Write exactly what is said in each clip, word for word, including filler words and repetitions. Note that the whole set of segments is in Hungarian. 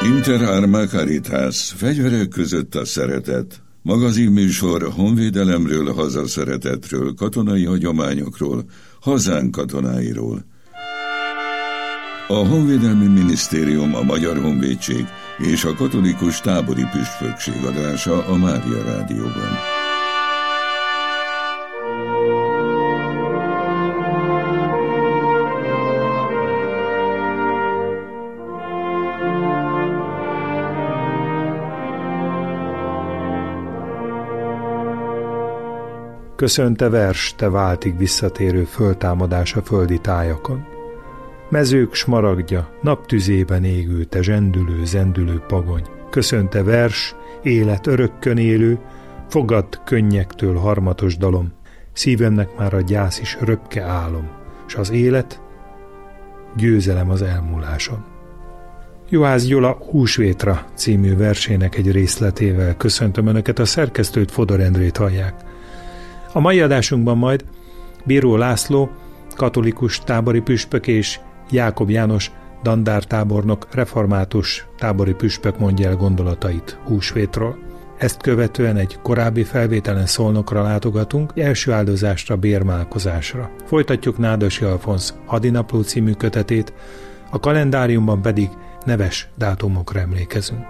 Inter Arma Caritas, fegyverek között a szeretet. Magazinműsor honvédelemről, hazaszeretetről, katonai hagyományokról, hazánk katonáiról. A Honvédelmi Minisztérium, a Magyar Honvédség és a Katolikus Tábori Püspökség adása a Mária Rádióban. Köszönte vers, te váltig visszatérő föltámadás a földi tájakon. Mezők smaragdja, naptüzében égő, te zsendülő, zendülő pagony. Köszönte vers, élet örökkön élő, fogadd könnyektől harmatos dalom. Szívemnek már a gyász is röpke álom, s az élet győzelem az elmúláson. Juhász Gyula Húsvétra című versének egy részletével köszöntöm Önöket, a szerkesztőt, Fodor Endrét hallják. A mai adásunkban majd Bíró László, katolikus tábori püspök és Jákob János dandártábornok, református tábori püspök mondja el gondolatait Húsvétról. Ezt követően egy korábbi felvételen Szolnokra látogatunk, első áldozásra, bérmálkozásra. Folytatjuk Nádosi Alfonz Hadinapló című kötetét, a kalendáriumban pedig neves dátumokra emlékezünk.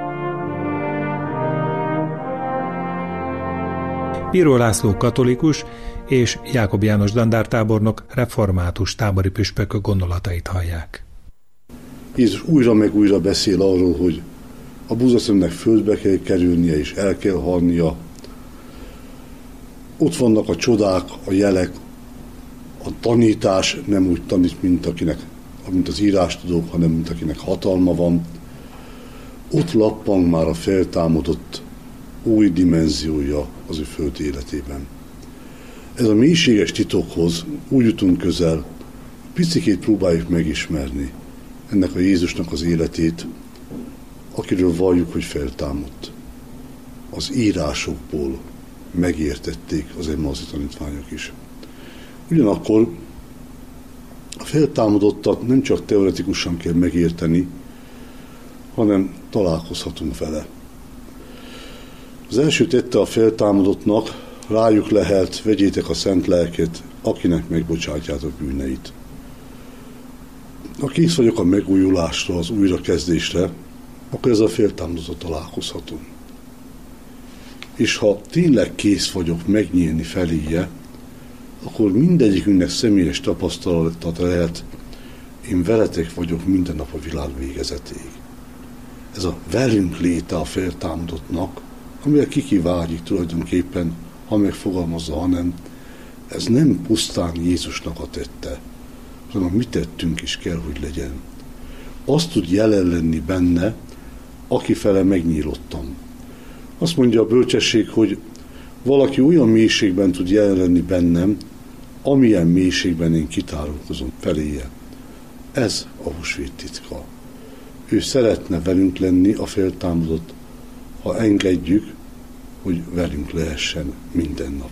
Bíró László katolikus és Jákob János dandártábornok, református tábori püspökök gondolatait hallják. Jézus újra meg újra beszél arról, hogy a búzaszemnek földbe kell kerülnie és el kell halnia. Ott vannak a csodák, a jelek, a tanítás nem úgy tanít, mint akinek, mint az írástudók, hanem mint akinek hatalma van. Ott lappang már a feltámadott új dimenziója az ő föld életében. Ez a mélységes titokhoz úgy jutunk közel, picikét próbáljuk megismerni ennek a Jézusnak az életét, akiről valljuk, hogy feltámadt. Az írásokból megértették az Emmauszi tanítványok is. Ugyanakkor a feltámadottat nem csak teoretikusan kell megérteni, hanem találkozhatunk vele. Az első tette a feltámadottnak, rájuk lehelt, vegyétek a szent lelket, akinek megbocsátjátok bűneit. Ha kész vagyok a megújulásra, az újrakezdésre, akkor ez a feltámadottal találkozhatunk. És ha tényleg kész vagyok megnyílni feléje, akkor mindegyikünknek személyes tapasztalatot lehet, én veletek vagyok minden nap a világ végezetéig. Ez a velünk léte a feltámadottnak, amelyek kikivágyik tulajdonképpen, ha megfogalmazza, hanem ez nem pusztán Jézusnak a tette, hanem mi tettünk is kell, hogy legyen. Azt tud jelen lenni benne, akifele megnyílottam. Azt mondja a bölcsesség, hogy valaki olyan mélységben tud jelen lenni bennem, amilyen mélységben én kitárulkozom feléje. Ez a húsvét titka. Ő szeretne velünk lenni, a feltámadott, ha engedjük, hogy velünk lehessen minden nap.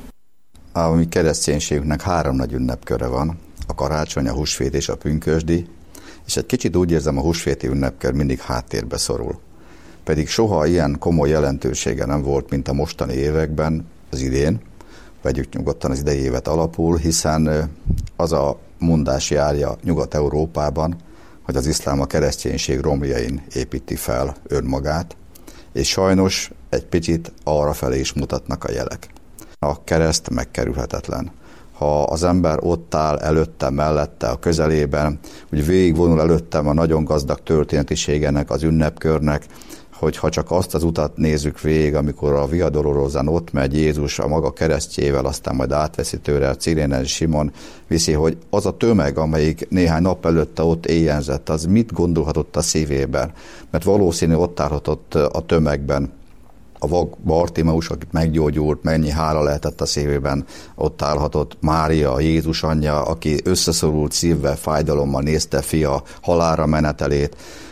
A mi kereszténységünknek három nagy ünnepköre van, a karácsony, a húsvét és a pünkösdi, és egy kicsit úgy érzem, a húsvéti ünnepkör mindig háttérbe szorul. Pedig soha ilyen komoly jelentősége nem volt, mint a mostani években, az idén, vegyük nyugodtan az idei évet alapul, hiszen az a mondás járja Nyugat-Európában, hogy az iszlám a kereszténység romjain építi fel önmagát, és sajnos egy picit arra felé is mutatnak a jelek. A kereszt megkerülhetetlen. Ha az ember ott áll előtte, mellette, a közelében, úgy végigvonul előttem a nagyon gazdag történetiségenek, az ünnepkörnek, hogy ha csak azt az utat nézzük végig, amikor a Via Dolorosan ott megy Jézus a maga keresztjével, aztán majd átveszi tőle a Cirénes Simon, viszi, hogy az a tömeg, amelyik néhány nap előtte ott éjjenzett, az mit gondolhatott a szívében? Mert valószínű ott állhatott a tömegben a vak Bartimeus, akit meggyógyult, mennyi hála lehetett a szívében, ott állhatott Mária, a Jézus anyja, aki összeszorult szívvel, fájdalommal nézte fia halálra menetelét,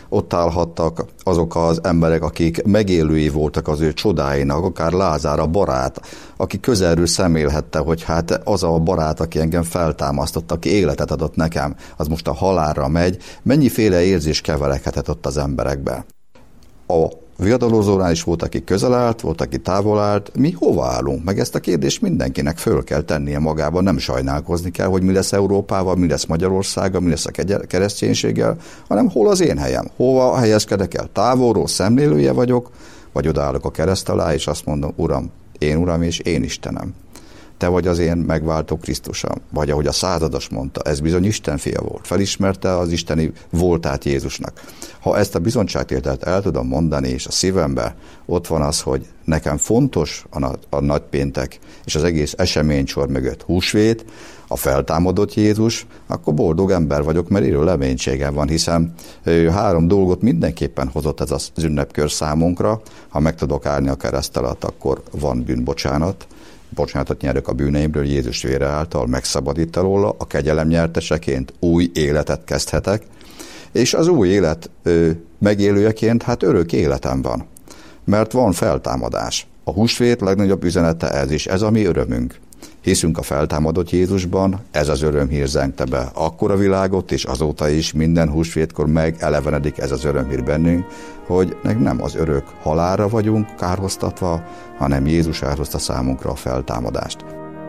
ott állhattak azok az emberek, akik megélői voltak az ő csodáinak, akár Lázár a barát, aki közelről szemlélhette, hogy hát az a barát, aki engem feltámasztott, aki életet adott nekem, az most a halálra megy, mennyiféle érzés keveredhetett ott az emberekbe. A viadalozórán is volt, aki közel állt, volt, aki távol állt. Mi hova állunk? Meg ezt a kérdést mindenkinek föl kell tennie magában, nem sajnálkozni kell, hogy mi lesz Európával, mi lesz Magyarországgal, mi lesz a kereszténységgel, hanem hol az én helyem? Hova helyezkedek el? Távolról szemlélője vagyok, vagy odaállok a kereszt alá, és azt mondom, Uram, én Uram és én Istenem. Te vagy az én megváltó Krisztusom. Vagy ahogy a százados mondta, ez bizony Isten fia volt. Felismerte az isteni voltát Jézusnak. Ha ezt a bizonyságtételt el tudom mondani, és a szívemben ott van az, hogy nekem fontos a, a nagypéntek és az egész eseménysor mögött húsvét, a feltámadott Jézus, akkor boldog ember vagyok, mert élő reménységem van, hiszen ő három dolgot mindenképpen hozott ez az ünnepkör számunkra. Ha meg tudok állni a kereszt alatt, akkor van bűnbocsánat, bocsánatot nyerek a bűneimről Jézus vére által, megszabadít alóla, a kegyelem nyerteseként új életet kezdhetek, és az új élet ö, megélőjeként hát örök életem van, mert van feltámadás. A húsvét legnagyobb üzenete ez is, ez a mi örömünk. Hiszünk a feltámadott Jézusban, ez az örömhír zengte be akkor a világot, és azóta is minden húsvétkor megelevenedik ez az örömhír bennünk, hogy nem az örök halálra vagyunk kárhoztatva, hanem Jézus árhozta számunkra a feltámadást.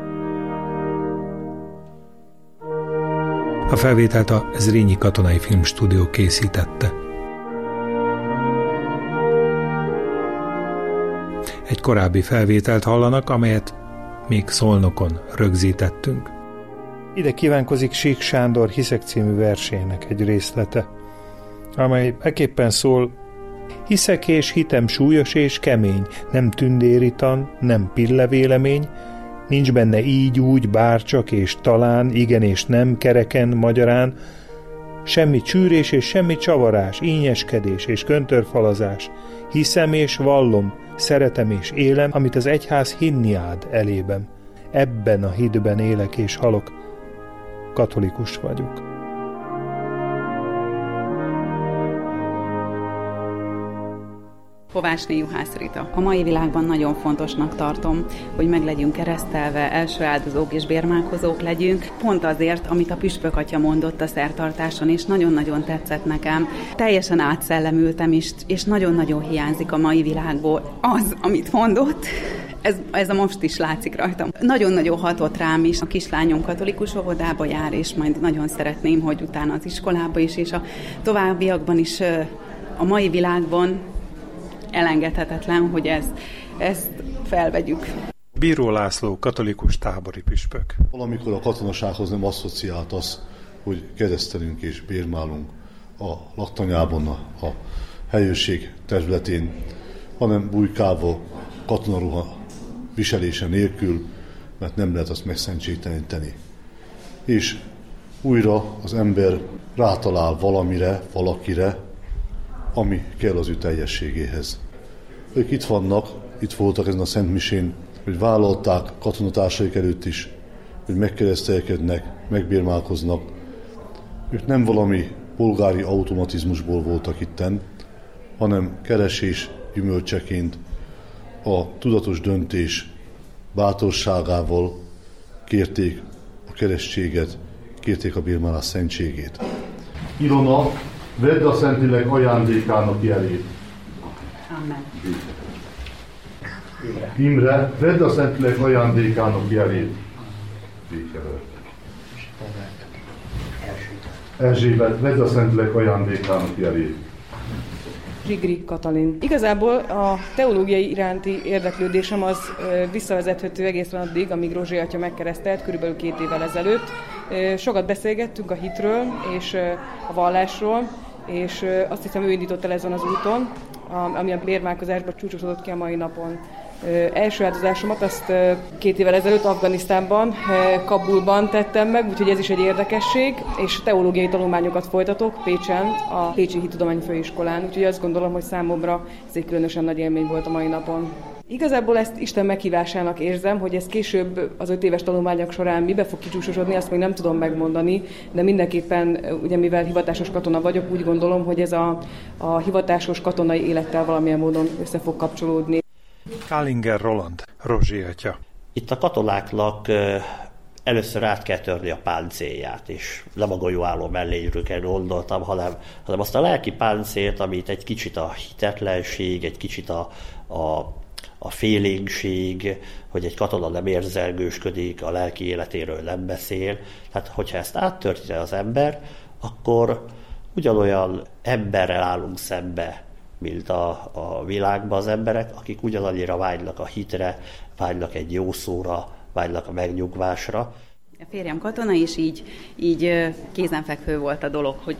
A felvételt a Zrínyi Katonai Filmstúdió készítette. Egy korábbi felvételt hallanak, amelyet még Szolnokon rögzítettünk. Ide kívánkozik Sík Sándor Hiszek című versének egy részlete, amely ekképpen szól: hiszek és hitem súlyos és kemény, nem tündéritan, nem pillevélemény, nincs benne így úgy, bárcsak és talán, igen és nem, kereken, magyarán, semmi csűrés és semmi csavarás, ínyeskedés és köntörfalazás, hiszem és vallom, szeretem és élem, amit az egyház hinni ád elében. Ebben a hitben élek és halok. Katolikus vagyok. Kovácsné Juhász Rita. A mai világban nagyon fontosnak tartom, hogy meg legyünk keresztelve, első áldozók és bérmálkozók legyünk. Pont azért, amit a püspök atya mondott a szertartáson, és nagyon-nagyon tetszett nekem. Teljesen átszellemültem is, és nagyon-nagyon hiányzik a mai világból az, amit mondott. Ez, ez a most is látszik rajtam. Nagyon-nagyon hatott rám is. A kislányom katolikus óvodába jár, és majd nagyon szeretném, hogy utána az iskolába is, és a továbbiakban is a mai világban elengedhetetlen, hogy ezt, ezt felvegyük. Bíró László, katolikus tábori püspök. Valamikor a katonasághoz nem asszociált az, hogy keresztelünk és bérmálunk a laktanyában, a, a helyőrség területén, hanem bujkálva, katonaruha viselése nélkül, mert nem lehet azt megszentségteleníteni. És újra az ember rátalál valamire, valakire, ami kell az ő teljességéhez. Ők itt vannak, itt voltak ezen a szentmisén, hogy vállalták katonatársaik előtt is, hogy megkeresztelkednek, megbérmálkoznak. Ők nem valami polgári automatizmusból voltak itten, hanem keresés gyümölcseként a tudatos döntés bátorságával kérték a keresztséget, kérték a bérmálás szentségét. Ilona, vedd a Szentlélek ajándékának jelét. Amen. Imre, vedd a Szentlélek ajándékának jelét. Erzsébet, vedd a Szentlélek ajándékának jelét. Zsigri Katalin. Igazából a teológiai iránti érdeklődésem az visszavezethető egészen addig, amíg Rózsi atya megkeresztelt, körülbelül két évvel ezelőtt. Sokat beszélgettünk a hitről és a vallásról, és azt hiszem, ő indított el ezen az úton, ami a bérmálkozásban csúcsosodott ki a mai napon. Első áldozásomat azt két évvel ezelőtt Afganisztánban, Kabulban tettem meg, úgyhogy ez is egy érdekesség, és teológiai tanulmányokat folytatok Pécsen, a Pécsi Hittudományi Főiskolán, úgyhogy azt gondolom, hogy számomra ez egy különösen nagy élmény volt a mai napon. Igazából ezt Isten meghívásának érzem, hogy ez később az öt éves tanulmányok során mibe fog kicsúsosodni, azt még nem tudom megmondani, de mindenképpen, ugye mivel hivatásos katona vagyok, úgy gondolom, hogy ez a, a hivatásos katonai élettel valamilyen módon össze fog kapcsolódni. Kálinger Roland, Rozsi atya. Itt a katonáknak először át kell törni a páncélját, és nem a golyóálló mellényről kell gondoltam, hanem, hanem azt a lelki páncélt, amit egy kicsit a hitetlenség, egy kicsit a, a, a félénkség, hogy egy katona nem érzelgősködik, a lelki életéről nem beszél. Tehát, hogyha ezt áttörti az ember, akkor ugyanolyan emberrel állunk szembe, mint a, a világban az emberek, akik ugyanannyira vágynak a hitre, vágynak egy jó szóra, vágynak a megnyugvásra. A férjem katona, és így, így kézenfekvő volt a dolog, hogy,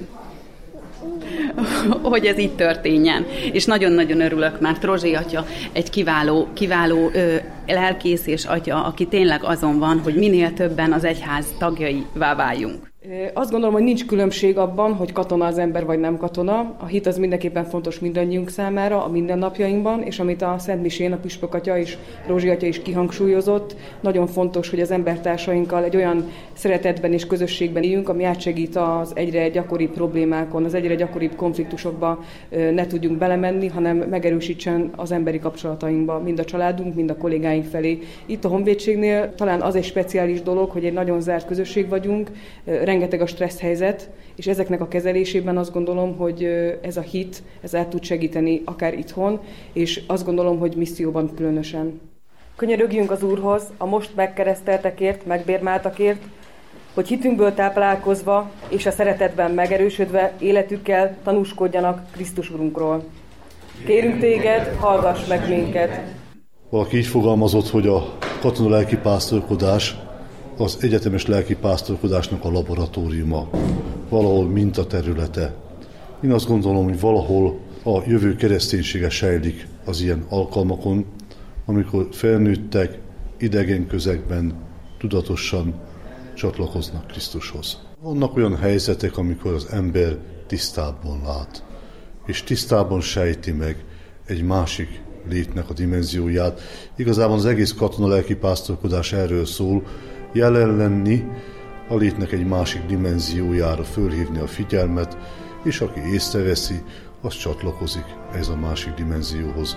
hogy ez így történjen. És nagyon-nagyon örülök, mert Rozsi atya egy kiváló, kiváló ö, lelkész és atya, aki tényleg azon van, hogy minél többen az egyház tagjaivá váljunk. Azt gondolom, hogy nincs különbség abban, hogy katona az ember vagy nem katona. A hit az mindenképpen fontos mindannyiunk számára a mindennapjainkban, és amit a Szent Misén a püspök atya és Rózsi atya is kihangsúlyozott, nagyon fontos, hogy az embertársainkkal egy olyan szeretetben és közösségben éljünk, ami átsegít az egyre gyakoribb problémákon, az egyre gyakoribb konfliktusokba ne tudjunk belemenni, hanem megerősítsen az emberi kapcsolatainkba, mind a családunk, mind a kollégáink felé. Itt a Honvédségnél talán az egy speciális dolog, hogy egy nagyon zárt közösség vagyunk, rengeteg a stressz helyzet, és ezeknek a kezelésében azt gondolom, hogy ez a hit, ez el tud segíteni akár itthon, és azt gondolom, hogy misszióban különösen. Könyörögjünk az Úrhoz a most megkereszteltekért, megbérmáltakért, hogy hitünkből táplálkozva és a szeretetben megerősödve életükkel tanúskodjanak Krisztus Urunkról. Kérünk téged, hallgass meg minket! Valaki így fogalmazott, hogy a katona lelkipásztorkodás az egyetemes lelkipásztorkodásnak a laboratóriuma, valahol mintaterülete. Én azt gondolom, hogy valahol a jövő kereszténysége sejlik az ilyen alkalmakon, amikor felnőttek idegen közegben tudatosan csatlakoznak Krisztushoz. Vannak olyan helyzetek, amikor az ember tisztábban lát, és tisztában sejti meg egy másik létnek a dimenzióját. Igazából az egész katona lelkipásztorkodás erről szól, jelen lenni, a létnek egy másik dimenziójára fölhívni a figyelmet, és aki észreveszi, az csatlakozik ez a másik dimenzióhoz.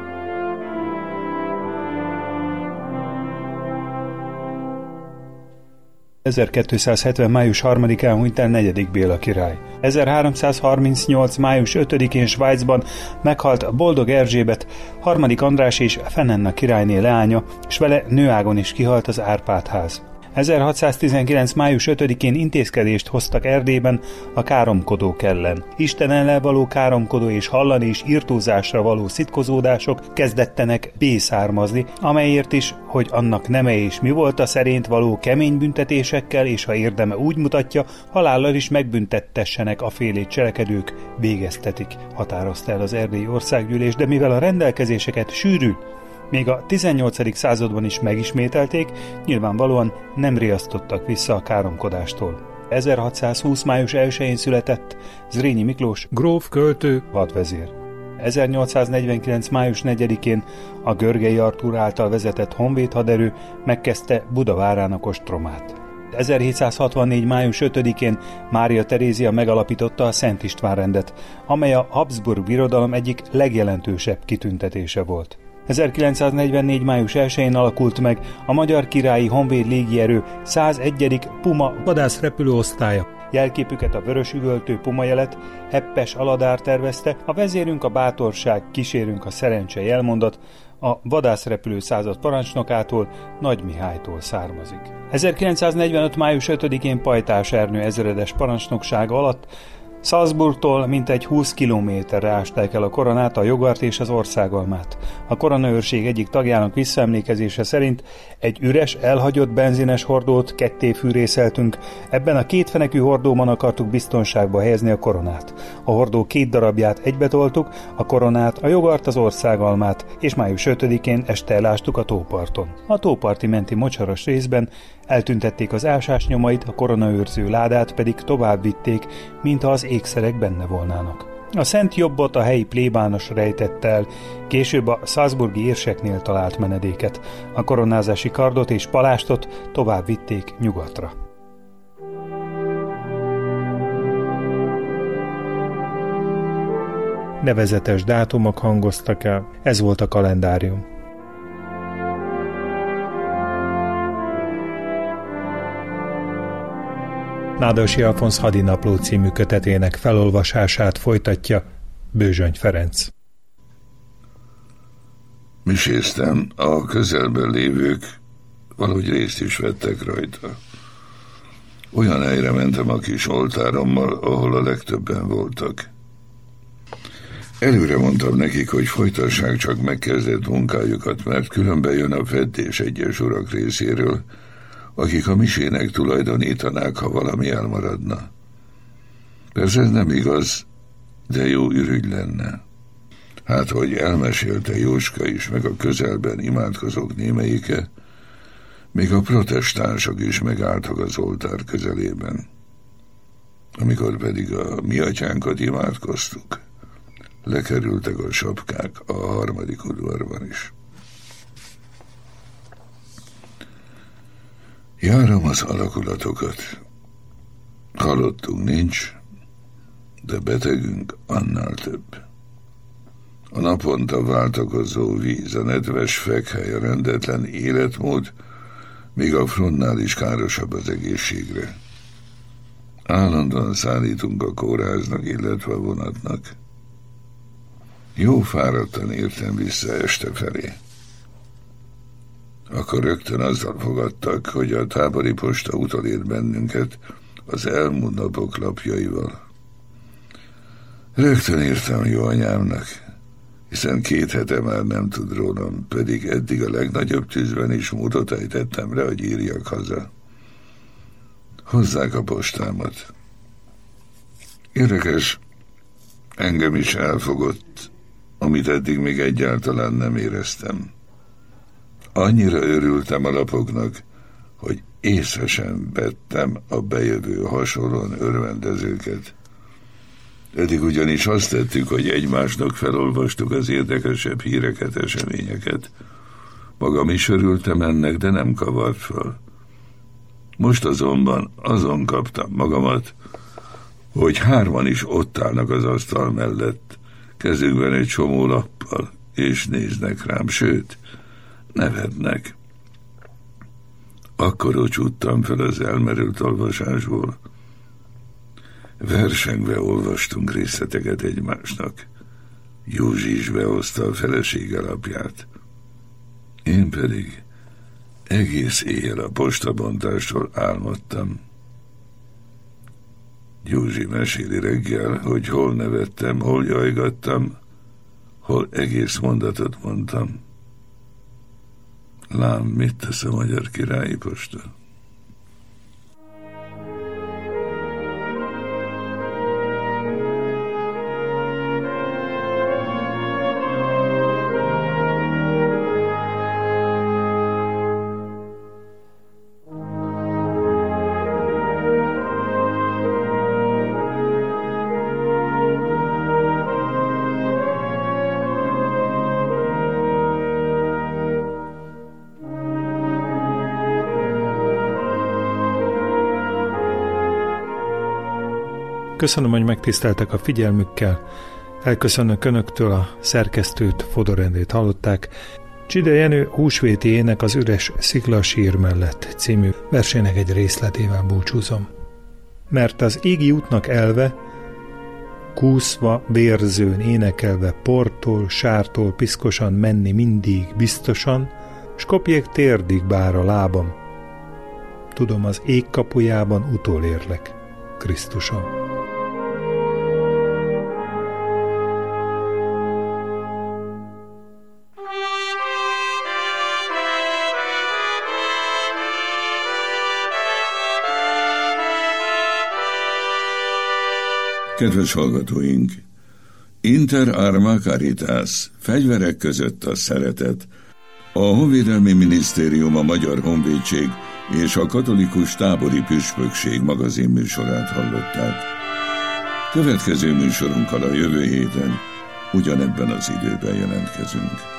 ezerkétszázhetven. május harmadikán hunyt el negyedik Béla király. ezerháromszázharmincnyolc. május ötödikén Svájcban meghalt Boldog Erzsébet, harmadik András és Fenenna királyné leánya, és vele nőágon is kihalt az Árpád-ház. ezerhatszáztizenkilenc. május ötödikén intézkedést hoztak Erdélyben a káromkodók ellen. Isten ellen való káromkodó és hallani és irtózásra való szitkozódások kezdettenek bészármazni, amelyért is, hogy annak neme és mi volt a szerént való kemény büntetésekkel, és ha érdeme úgy mutatja, halállal is megbüntettessenek a félét cselekedők, végeztetik, határozta el az Erdélyi Országgyűlés, de mivel a rendelkezéseket sűrű, még a tizennyolcadik században is megismételték, nyilvánvalóan nem riasztottak vissza a káromkodástól. ezerhatszázhúsz. május elsején született Zrínyi Miklós, gróf, költő, hadvezér. ezernyolcszáznegyvenkilenc. május negyedikén a Görgei Artúr által vezetett honvéd haderő megkezdte Buda várának ostromát. ezerhétszázhatvannégy. május ötödikén Mária Terézia megalapította a Szent István rendet, amely a Habsburg birodalom egyik legjelentősebb kitüntetése volt. ezerkilencszáznegyvennégy. május elsején alakult meg a Magyar Királyi Honvéd Légierő százegyedik Puma vadászrepülő osztálya. Jelképüket, a vörös üvöltő puma jelet Heppes Aladár tervezte, a vezérünk a bátorság, kísérünk a szerencse jelmondat a vadászrepülő század parancsnokától, Nagy Mihálytól származik. ezerkilencszáznegyvenöt. május ötödikén Pajtás Ernő ezredes parancsnoksága alatt Salzburgtól mintegy húsz kilométerre ásták el a koronát, a jogart és az országalmát. A koronaőrség egyik tagjának visszaemlékezése szerint egy üres, elhagyott benzines hordót ketté fűrészeltünk, ebben a kétfenekű hordóban akartuk biztonságba helyezni a koronát. A hordó két darabját egybetoltuk, a koronát, a jogart, az országalmát, és május ötödikén este elástuk a tóparton. A tóparti menti mocsaras részben eltüntették az ásás nyomait, a koronaőrző ládát pedig tovább vitték, mintha az ékszerek benne volnának. A szent jobbot a helyi plébános rejtett el, később a salzburgi érseknél talált menedéket. A koronázási kardot és palástot tovább vitték nyugatra. Nevezetes dátumok hangoztak el, ez volt a kalendárium. Nádas Alfonz Hadinapló című kötetének felolvasását folytatja Bőzsöny Ferenc. Miséztem, a közelben lévők valahogy részt is vettek rajta. Olyan helyre mentem a kis oltárommal, ahol a legtöbben voltak. Előre mondtam nekik, hogy folytassák csak megkezdett munkájukat, mert különben jön a feddés egyes urak részéről, akik a misének tulajdonítanák, ha valami elmaradna. Persze ez nem igaz, de jó ürügy lenne. Hát, hogy elmesélte Jóska is, meg a közelben imádkozók némelyike, még a protestánsok is megálltak az oltár közelében. Amikor pedig a mi atyánkat imádkoztuk, lekerültek a sapkák a harmadik udvarban is. Járom az alakulatokat. Halottunk nincs, de betegünk annál több. A naponta váltakozó víz, a nedves fekhely, a rendetlen életmód még a frontnál is károsabb az egészségre. Állandóan szállítunk a kórháznak, illetve a vonatnak. Jó fáradtan értem vissza este felé. Akkor rögtön azzal fogadtak, hogy a tábori posta utolér bennünket az elmúlt napok lapjaival. Rögtön írtam jó anyámnak, hiszen két hete már nem tud rólam, pedig eddig a legnagyobb tűzben is módot ejtettem rá, hogy írjak haza. Hozzák a postámat. Érdekes, engem is elfogott, amit eddig még egyáltalán nem éreztem. Annyira örültem a lapoknak, hogy észre sem vettem a bejövő hasonlóan örvendezőket. Eddig ugyanis azt tettük, hogy egymásnak felolvastuk az érdekesebb híreket, eseményeket. Magam is örültem ennek, de nem kavart föl. Most azonban azon kaptam magamat, hogy hárman is ott állnak az asztal mellett, kezükben egy csomó lappal, és néznek rám, sőt, nevetnek. Akkor ocsúttam fel az elmerült olvasásból. Versengve olvastunk részleteket egymásnak. Józsi is behozta a felesége lapját. Én pedig egész éjjel a postabontástól álmodtam. Józsi meséli reggel, hogy hol nevettem, hol jajgattam, hol egész mondatot mondtam. Lám, mit tesz a Magyar Királyi Posta? Köszönöm, hogy megtiszteltek a figyelmükkel. Elköszönök önöktől, a szerkesztőt, Fodor Endrét hallották. Cside Jenő húsvéti ének az üres sziklasír mellett című versének egy részletével búcsúzom. Mert az égi útnak elve, kúszva, vérzőn énekelve portól, sártól piszkosan menni mindig biztosan, s kopjék térdig bár a lábam. Tudom, az ég kapujában utolérlek, Krisztusom. Kedves hallgatóink! Inter arma caritas, fegyverek között a szeretet. A Honvédelmi Minisztérium, a Magyar Honvédség és a Katolikus Tábori Püspökség magazinműsorát hallották. Következő műsorunkkal a jövő héten ugyanebben az időben jelentkezünk.